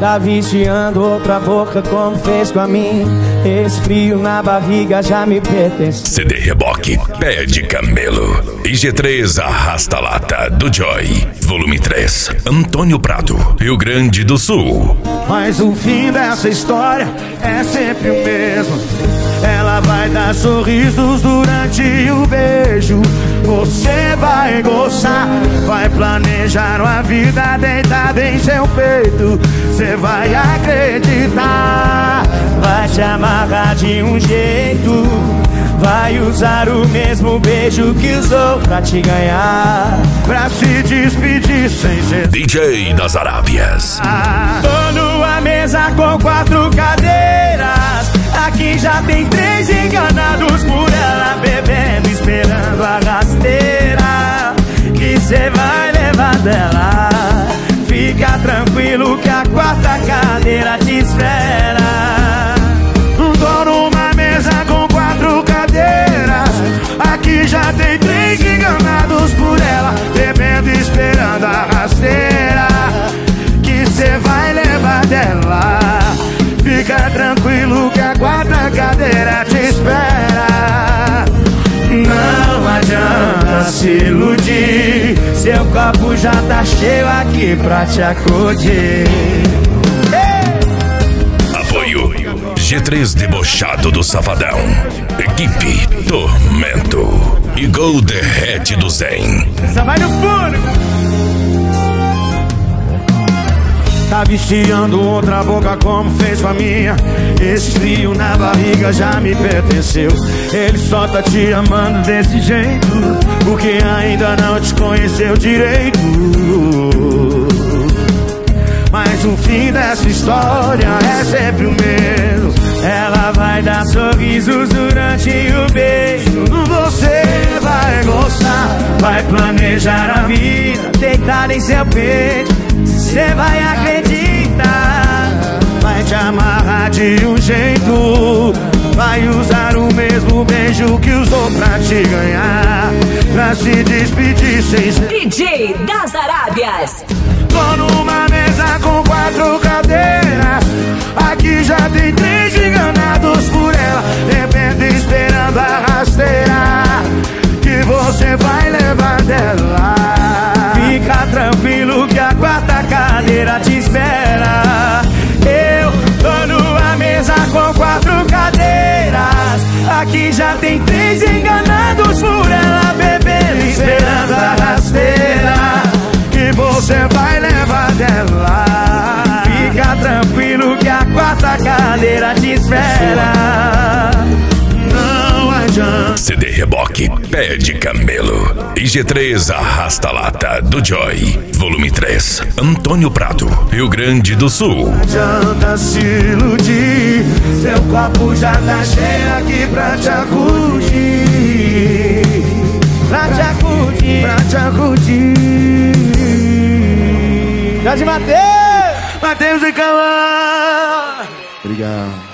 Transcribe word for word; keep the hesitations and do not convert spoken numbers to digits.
Tá viciando outra boca como fez com a minha. Esse frio na barriga já me pertence. C D Reboque, Pé de Camelo. I G três Arrasta Lata, do Joy. Volume três, Antônio Prado, Rio Grande do Sul. Mas o fim dessa história é sempre o mesmo. Ela vai dar sorrisos durante o beijo. Você vai gostar, vai planejar uma vida deitada em seu peito. Você vai acreditar, vai te amarrar de um jeito. Vai usar o mesmo beijo que usou pra te ganhar, pra se despedir sem ser D J das Arábias. Tô numa mesa com quatro cadeiras. Aqui já tem três enganados por ela, bebendo, esperando a rasteira que cê vai levar dela. Fica tranquilo que a quarta cadeira te espera. Tô numa mesa com quatro cadeiras. Aqui já tem três enganados por ela, bebendo, esperando a rasteira que cê vai levar dela. Fica tranquilo que a quarta cadeira te espera. Não adianta se iludir, seu copo já tá cheio aqui pra te acudir. Apoio G três Debochado do Safadão, Equipe Tormento e Gol Derrete do Zen. Essa vai no furo. Tá viciando outra boca como fez com a minha. Esse frio na barriga já me pertenceu. Ele só tá te amando desse jeito porque ainda não te conheceu direito. Mas o fim dessa história é sempre o mesmo. Ela vai dar sorrisos durante o beijo. Você vai gostar, vai planejar a vida deitada em seu peito. Você vai acreditar, vai te amarrar de um jeito. Vai usar o mesmo beijo que usou pra te ganhar, pra se despedir sem ser D J das Arábias. Tô numa mesa com quatro cadeiras. Aqui já tem três enganados por ela, bebendo, esperando a rasteira que você vai levar dela. Fica tranquilo que a quarta cadeira te espera. Eu tô numa mesa com quatro cadeiras. Aqui já tem três enganados por ela, bebendo, esperando a rasteira que você vai levar dela. Fica tranquilo que a quarta cadeira te espera. Não adianta. C D Reboque, Pé de Camelo. I G três Arrasta Lata, do Joy. Volume três, Antônio Prado, Rio Grande do Sul. Não adianta se iludir, seu copo já tá cheio aqui pra te acudir. Pra te acudir, pra te acudir. Jorge Mateus! Mateus e Calão. Obrigado.